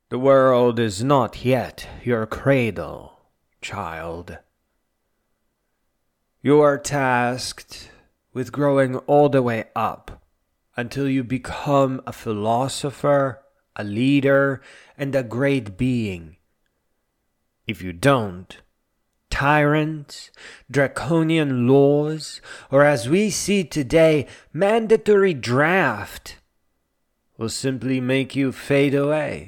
The world is not yet your cradle, child. You are tasked with growing all the way up until you become a philosopher, a leader, and a great being. If you don't, tyrants, draconian laws, or as we see today, mandatory draft will simply make you fade away.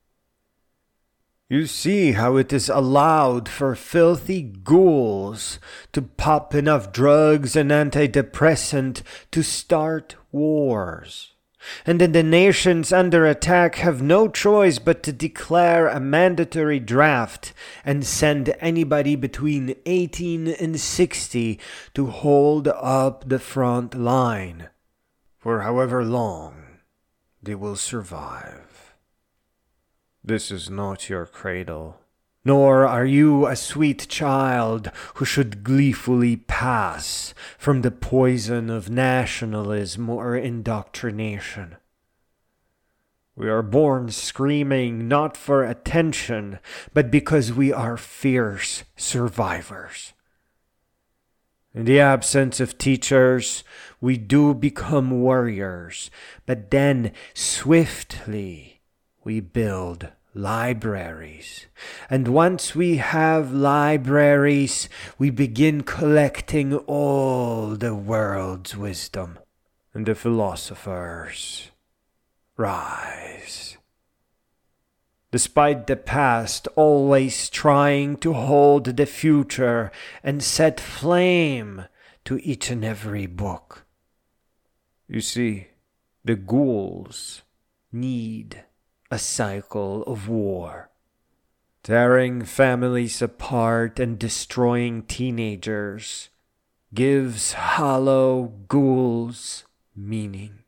You see how it is allowed for filthy ghouls to pop enough drugs and antidepressant to start wars. And then the nations under attack have no choice but to declare a mandatory draft and send anybody between 18 and 60 to hold up the front line for however long they will survive. This is not your cradle, nor are you a sweet child who should gleefully pass from the poison of nationalism or indoctrination. We are born screaming not for attention, but because we are fierce survivors. In the absence of teachers, we do become warriors, but then swiftly we build libraries. And once we have libraries, we begin collecting all the world's wisdom. And the philosophers rise. Despite the past always trying to hold the future and set flame to each and every book. You see, the ghouls need a cycle of war, tearing families apart and destroying teenagers gives hollow ghouls meaning.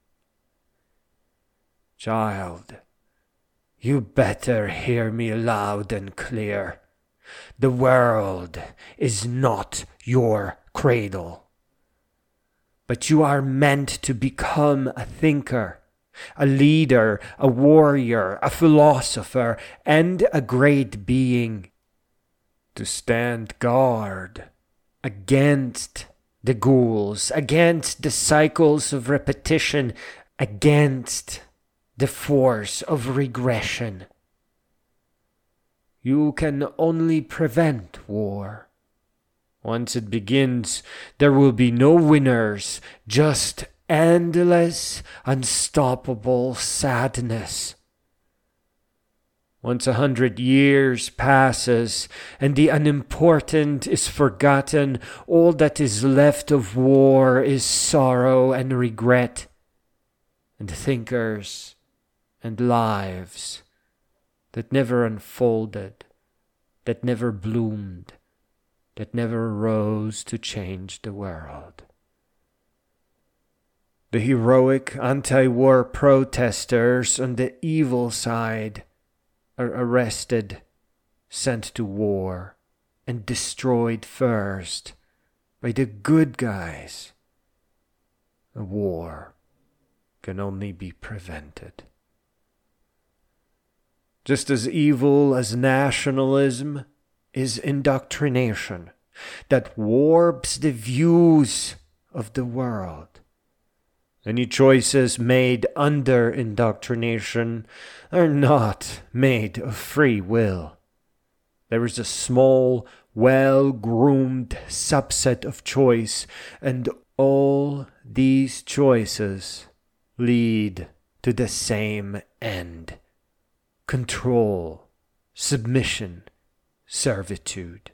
Child, you better hear me loud and clear. The world is not your cradle, but you are meant to become a thinker, a leader, a warrior, a philosopher, and a great being. To stand guard against the ghouls, against the cycles of repetition, against the force of regression. You can only prevent war. Once it begins, there will be no winners, just endless, unstoppable sadness. Once 100 years passes and the unimportant is forgotten, all that is left of war is sorrow and regret, and thinkers and lives that never unfolded, that never bloomed, that never rose to change the world. The heroic anti-war protesters on the evil side are arrested, sent to war, and destroyed first by the good guys. A war can only be prevented. Just as evil as nationalism is indoctrination that warps the views of the world. Any choices made under indoctrination are not made of free will. There is a small, well-groomed subset of choice, and all these choices lead to the same end: control, submission, servitude.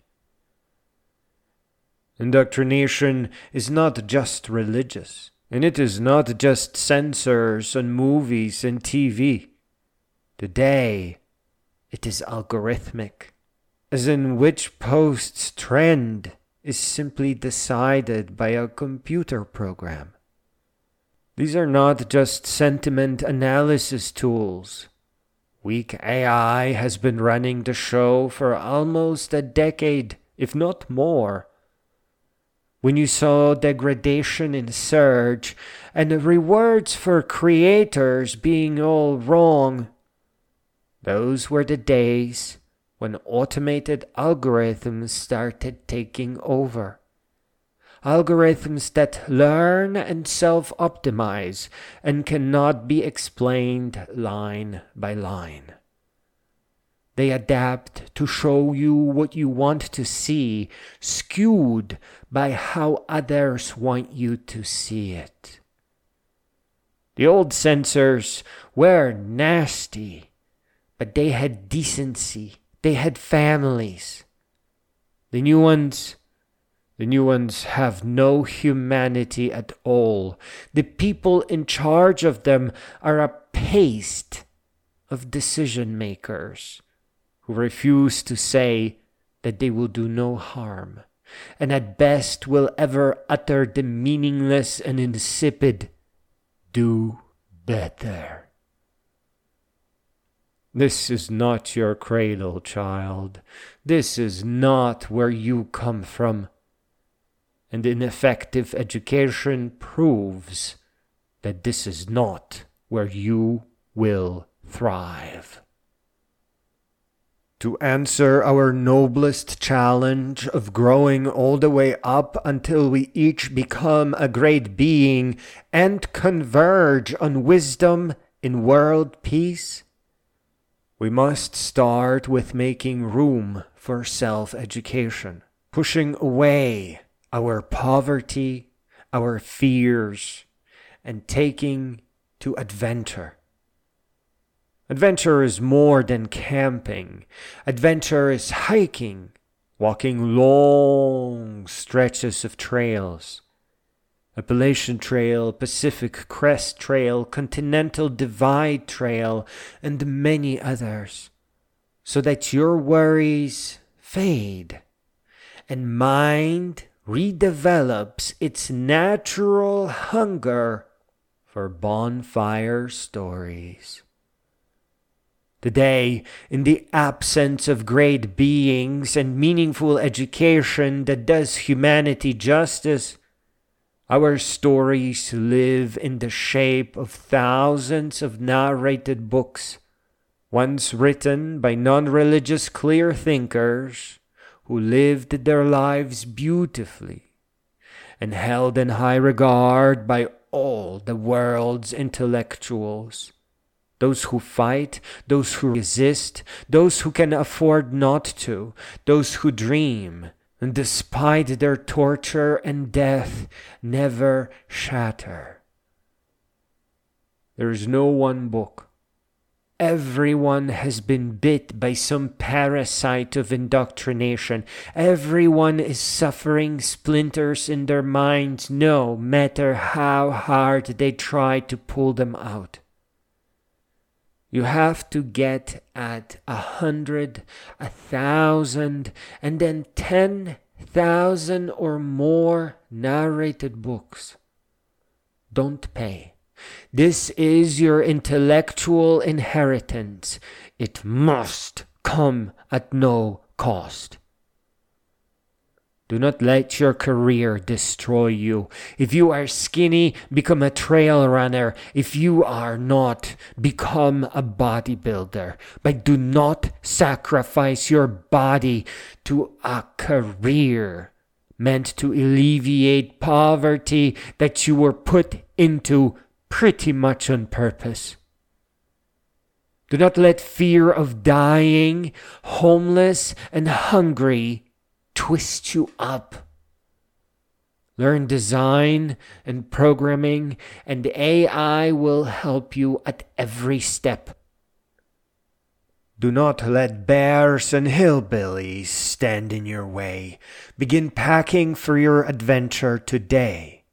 Indoctrination is not just religious. And it is not just censors on movies and TV. Today, it is algorithmic, as in which posts trend is simply decided by a computer program. These are not just sentiment analysis tools. Weak AI has been running the show for almost a decade, if not more. When you saw degradation in Surge and the rewards for creators being all wrong, Those were the days when automated algorithms started taking over. Algorithms that learn and self-optimize and cannot be explained line by line. They adapt to show you what you want to see, skewed by how others want you to see it. The old censors were nasty, but they had decency. They had families. The new ones have no humanity at all. The people in charge of them are a paste of decision makers who refuse to say that they will do no harm, and at best will ever utter the meaningless and insipid, "Do better." This is not your cradle, child. This is not where you come from. And ineffective education proves that this is not where you will thrive. To answer our noblest challenge of growing all the way up until we each become a great being and converge on wisdom in world peace, we must start with making room for self-education, pushing away our poverty, our fears, and taking to adventure. Adventure is more than camping. Adventure is hiking, walking long stretches of trails. Appalachian Trail, Pacific Crest Trail, Continental Divide Trail, and many others, so that your worries fade and mind redevelops its natural hunger for bonfire stories. Today, in the absence of great beings and meaningful education that does humanity justice, our stories live in the shape of thousands of narrated books, once written by non-religious clear thinkers who lived their lives beautifully and held in high regard by all the world's intellectuals. Those who fight, those who resist, those who can afford not to, those who dream, and despite their torture and death, never shatter. There is no one book. Everyone has been bit by some parasite of indoctrination. Everyone is suffering splinters in their minds, no matter how hard they try to pull them out. You have to get at 100, 1,000, and then 10,000 or more narrated books. Don't pay. This is your intellectual inheritance. It must come at no cost. Do not let your career destroy you. If you are skinny, become a trail runner. If you are not, become a bodybuilder. But do not sacrifice your body to a career meant to alleviate poverty that you were put into pretty much on purpose. Do not let fear of dying, homeless, and hungry twist you up. Learn design and programming, and AI will help you at every step. Do not let bears and hillbillies stand in your way. Begin packing for your adventure today.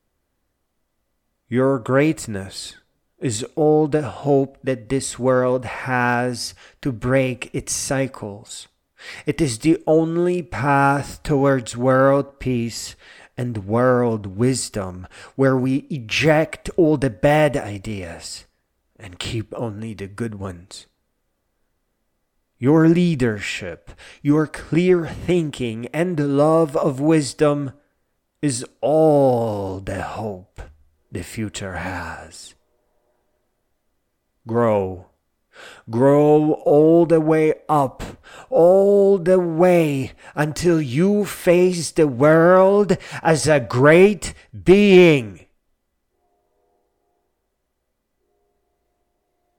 Your greatness is all the hope that this world has to break its cycles. It is the only path towards world peace and world wisdom, where we eject all the bad ideas and keep only the good ones. Your leadership, your clear thinking, and love of wisdom is all the hope the future has. Grow. Grow all the way up, all the way until you face the world as a great being.